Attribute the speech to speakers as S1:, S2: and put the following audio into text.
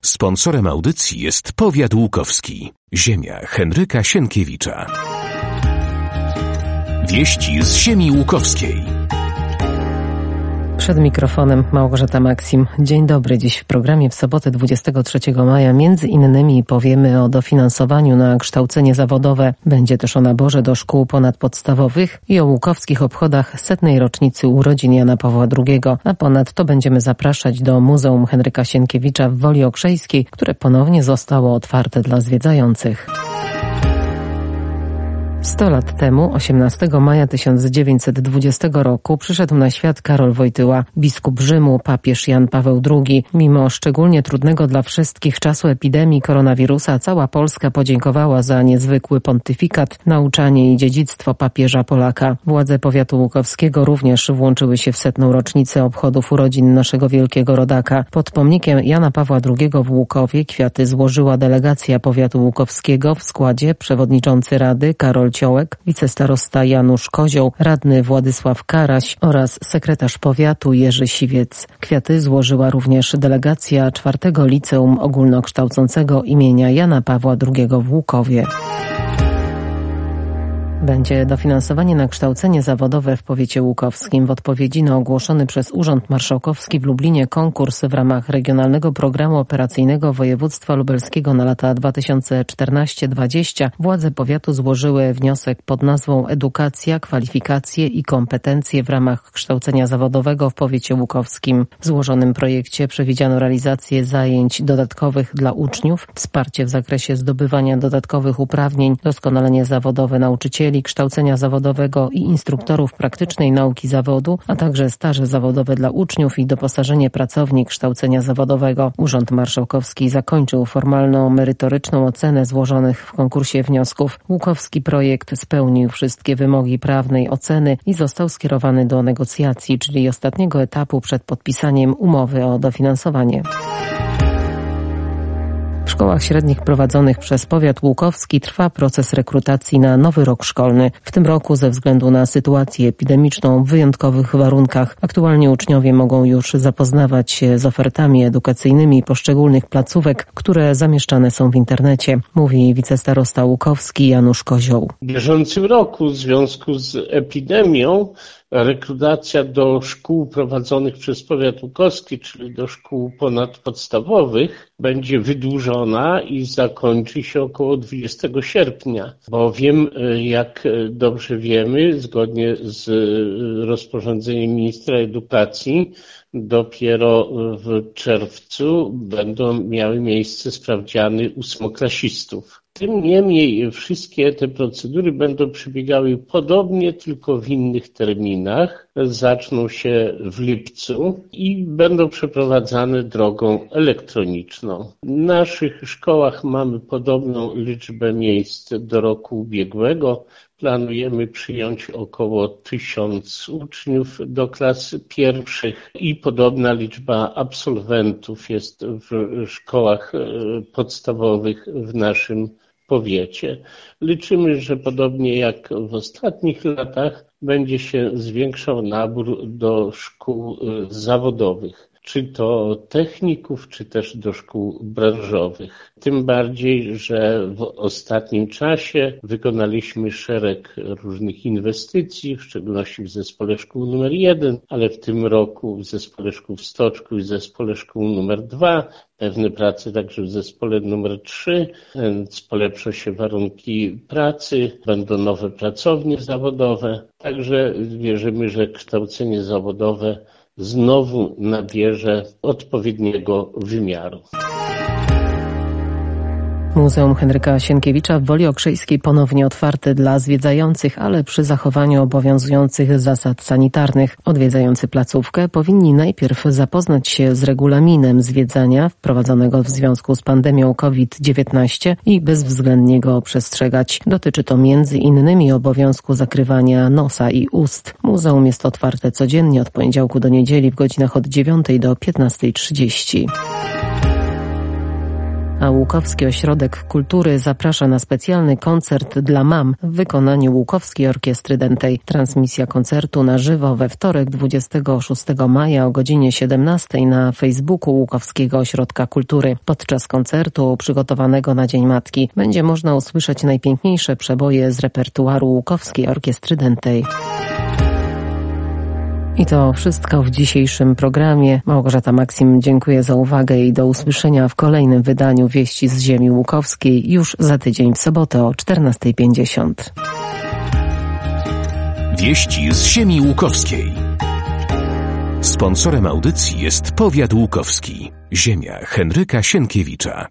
S1: Sponsorem audycji jest Powiat Łukowski. Ziemia Henryka Sienkiewicza. Wieści z ziemi łukowskiej.
S2: Przed mikrofonem Małgorzata Maksim. Dzień dobry. Dziś w programie w sobotę 23 maja między innymi powiemy o dofinansowaniu na kształcenie zawodowe. Będzie też o naborze do szkół ponadpodstawowych i o łukowskich obchodach 100. rocznicy urodzin Jana Pawła II. A ponadto będziemy zapraszać do Muzeum Henryka Sienkiewicza w Woli Okrzejskiej, które ponownie zostało otwarte dla zwiedzających. 100 lat temu, 18 maja 1920 roku, przyszedł na świat Karol Wojtyła, biskup Rzymu, papież Jan Paweł II. Mimo szczególnie trudnego dla wszystkich czasu epidemii koronawirusa, cała Polska podziękowała za niezwykły pontyfikat, nauczanie i dziedzictwo papieża Polaka. Władze powiatu łukowskiego również włączyły się w 100. rocznicę obchodów urodzin naszego wielkiego rodaka. Pod pomnikiem Jana Pawła II w Łukowie kwiaty złożyła delegacja powiatu łukowskiego w składzie przewodniczący Rady Karol Ciołek, wicestarosta Janusz Kozioł, radny Władysław Karaś oraz sekretarz powiatu Jerzy Siwiec. Kwiaty złożyła również delegacja 4. Liceum Ogólnokształcącego imienia Jana Pawła II w Łukowie. Będzie dofinansowanie na kształcenie zawodowe w powiecie łukowskim. W odpowiedzi na ogłoszony przez Urząd Marszałkowski w Lublinie konkurs w ramach Regionalnego Programu Operacyjnego Województwa Lubelskiego na lata 2014-2020 władze powiatu złożyły wniosek pod nazwą Edukacja, kwalifikacje i kompetencje w ramach kształcenia zawodowego w powiecie łukowskim. W złożonym projekcie przewidziano realizację zajęć dodatkowych dla uczniów, wsparcie w zakresie zdobywania dodatkowych uprawnień, doskonalenie zawodowe nauczycieli, kształcenia zawodowego i instruktorów praktycznej nauki zawodu, a także staże zawodowe dla uczniów i doposażenie pracowni kształcenia zawodowego. Urząd Marszałkowski zakończył formalną, merytoryczną ocenę złożonych w konkursie wniosków. Łukowski projekt spełnił wszystkie wymogi prawnej oceny i został skierowany do negocjacji, czyli ostatniego etapu przed podpisaniem umowy o dofinansowanie. W szkołach średnich prowadzonych przez powiat łukowski trwa proces rekrutacji na nowy rok szkolny. W tym roku ze względu na sytuację epidemiczną w wyjątkowych warunkach aktualnie uczniowie mogą już zapoznawać się z ofertami edukacyjnymi poszczególnych placówek, które zamieszczane są w internecie, mówi wicestarosta łukowski Janusz Kozioł.
S3: W bieżącym roku w związku z epidemią rekrutacja do szkół prowadzonych przez powiat łukowski, czyli do szkół ponadpodstawowych, będzie wydłużona i zakończy się około 20 sierpnia, bowiem, jak dobrze wiemy, zgodnie z rozporządzeniem ministra edukacji, dopiero w czerwcu będą miały miejsce sprawdziany ósmoklasistów. Tym niemniej wszystkie te procedury będą przebiegały podobnie, tylko w innych terminach. Zaczną się w lipcu i będą przeprowadzane drogą elektroniczną. W naszych szkołach mamy podobną liczbę miejsc do roku ubiegłego. Planujemy przyjąć około 1000 uczniów do klas pierwszych i podobna liczba absolwentów jest w szkołach podstawowych w naszym powiecie. Liczymy, że podobnie jak w ostatnich latach będzie się zwiększał nabór do szkół zawodowych, czy to techników, czy też do szkół branżowych. Tym bardziej, że w ostatnim czasie wykonaliśmy szereg różnych inwestycji, w szczególności w Zespole Szkół nr 1, ale w tym roku w Zespole Szkół w Stoczku i w Zespole Szkół nr 2, pewne prace także w Zespole nr 3, więc polepszą się warunki pracy, będą nowe pracownie zawodowe, także wierzymy, że kształcenie zawodowe znowu nabierze odpowiedniego wymiaru.
S2: Muzeum Henryka Sienkiewicza w Woli Okrzejskiej ponownie otwarte dla zwiedzających, ale przy zachowaniu obowiązujących zasad sanitarnych. Odwiedzający placówkę powinni najpierw zapoznać się z regulaminem zwiedzania wprowadzonego w związku z pandemią COVID-19 i bezwzględnie go przestrzegać. Dotyczy to m.in. obowiązku zakrywania nosa i ust. Muzeum jest otwarte codziennie od poniedziałku do niedzieli w godzinach od 9 do 15:30. a Łukowski Ośrodek Kultury zaprasza na specjalny koncert dla mam w wykonaniu Łukowskiej Orkiestry Dętej. Transmisja koncertu na żywo we wtorek 26 maja o godzinie 17 na Facebooku Łukowskiego Ośrodka Kultury. Podczas koncertu przygotowanego na Dzień Matki będzie można usłyszeć najpiękniejsze przeboje z repertuaru Łukowskiej Orkiestry Dętej. I to wszystko w dzisiejszym programie. Małgorzata Maksim, dziękuję za uwagę i do usłyszenia w kolejnym wydaniu Wieści z Ziemi Łukowskiej już za tydzień w sobotę o 14:50.
S1: Wieści z Ziemi Łukowskiej. Sponsorem audycji jest Powiat Łukowski. Ziemia Henryka Sienkiewicza.